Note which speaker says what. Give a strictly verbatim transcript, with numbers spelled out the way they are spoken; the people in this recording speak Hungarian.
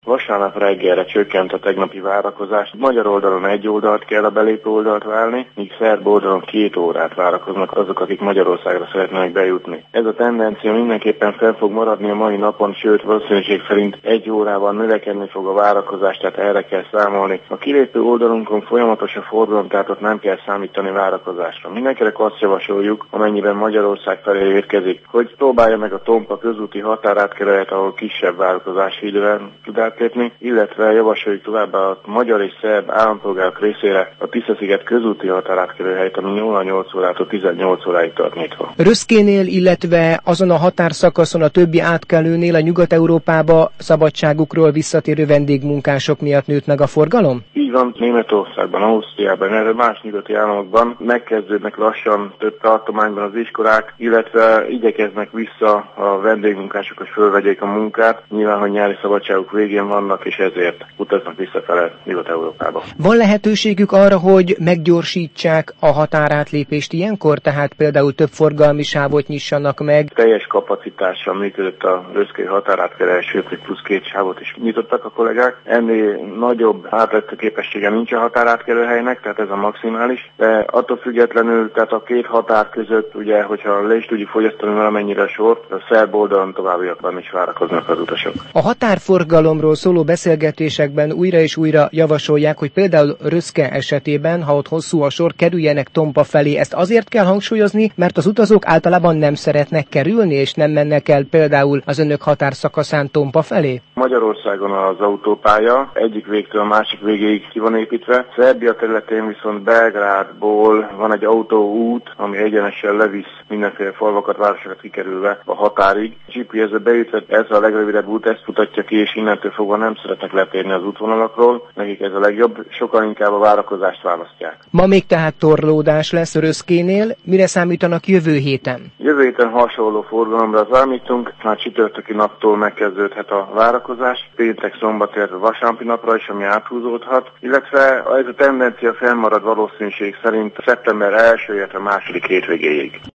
Speaker 1: Vasárnap reggelre csökkent a tegnapi várakozás. Magyar oldalon egy oldalt kell a belépő oldalt válni, míg szerb oldalon két órát várakoznak azok, akik Magyarországra szeretnének bejutni. Ez a tendencia mindenképpen fel fog maradni a mai napon, sőt valószínűség szerint egy órával növekedni fog a várakozás, tehát erre kell számolni. A kilépő oldalunkon folyamatos a forgalom, tehát ott nem kell számítani várakozásra. Mindenkinek azt javasoljuk, amennyiben Magyarország felé érkezik, hogy próbálja meg a Tompa közúti határátkelőt, ahol kisebb várakozási időben tud átlépni, illetve javasoljuk továbbá a magyar és szerb állampolgárok részére a Tisza-sziget közúti határátkelőhelyet, ami nyolc órától tizennyolc óráig tart nyitva.
Speaker 2: Röszkénél, illetve azon a határszakaszon a többi átkelőnél a Nyugat-Európába szabadságukról visszatérő vendégmunkások miatt nőtt meg a forgalom?
Speaker 1: Így van, Németországban, Ausztriában, erre más nyugati államokban megkezdődnek lassan több tartományban az iskolák, illetve igyekeznek vissza a vendégmunkások, hogy fölvegyék a munkát. Nyilván, hogy nyári szabadságuk végén vannak, és ezért utaznak visszafele Nyugat-Európába.
Speaker 2: Van lehetőségük arra, hogy meggyorsítsák a határátlépést ilyenkor, tehát például több forgalmi sávot nyissanak meg?
Speaker 1: Teljes kapacitással működött a röszkei határátkelő, sőt, plusz két sávot is nyitottak a kollégák. Ennél nagyobb átlető képessége nincs a határátkelőhelynek, tehát ez a maximális, de attól függetlenül, tehát a két határ között, ugye, hogyha le is tudjuk fogyasztani valamennyire a sort, a szerb oldalon továbbiakban is várakoznak az utasok.
Speaker 2: A határforgalomról szóló beszélgetésekben újra és újra javasolják, hogy például Röszke esetében, ha ott hosszú a sor, kerüljenek Tompa felé. Ezt azért kell hangsúlyozni, mert az utazók általában nem szeretnek kerülni, és nem mennek el például az önök határszakaszán Tompa felé?
Speaker 1: Magyarországon az autópálya egyik végtől a másik végéig ki van építve. Szerbia területén viszont Belgrádból van egy autóút, ami egyenesen levisz mindenféle falvakat, városokat kikerülve a határig. gé pé es-be beütve ez a legrövidebb út, ezt mutatja ki, és innentől fogva nem szeretnek letérni az útvonalakról. Nekik ez a legjobb, sokkal inkább a várakozást választják.
Speaker 2: Ma még tehát torlódás lesz Röszkénél. Mire számítanak jövő héten?
Speaker 1: Jövő héten hasonló forgalomra számítunk, már csütörtöki naptól megkezdődhet a várakozás, péntek, szombat, illetve vasárnapi napra is, ami áthúzódhat, illetve ez a tendencia fennmarad valószínűség szerint szeptember első, illetve második hétvégéig.